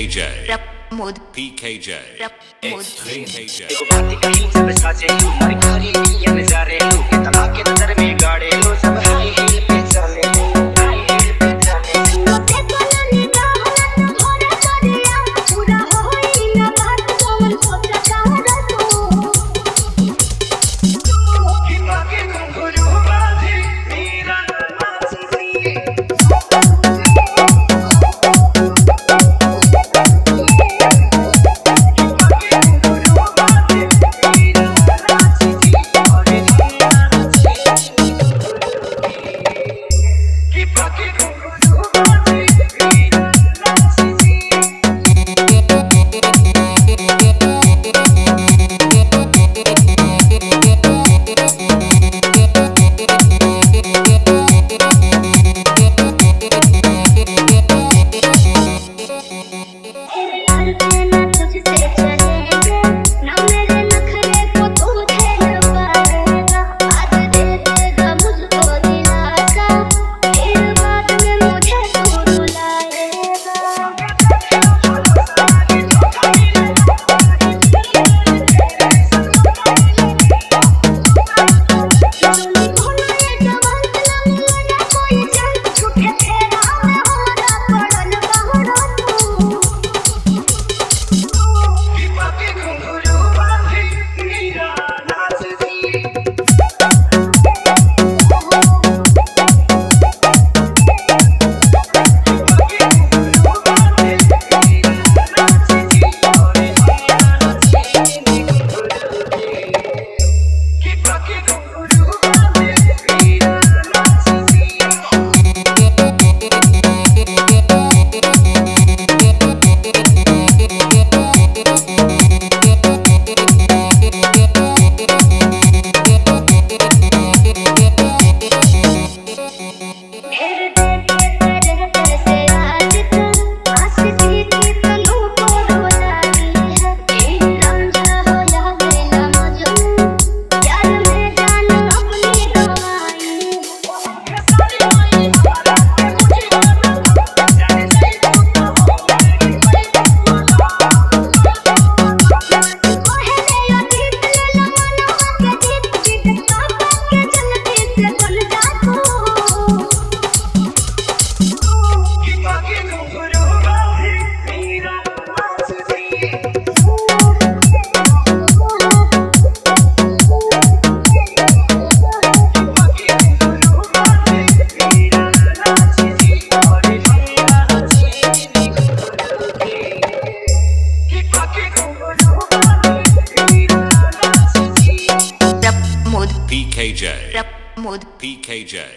PKJ Pramod PKJ Pramod PKJ देखो बात कहीं सब साजे हमारी खारी ये नजारे लोग के तला के नजर में गाड़े लो सब हाई हील पे चले हाई हील पे चले मोटे कोलानी का होला तो भोरे करिया पूरा होई ना बात कौन छोटा चाहरा कि बाकी घुंघरू बाजी मेरा नाचती PKJ Pramod PKJ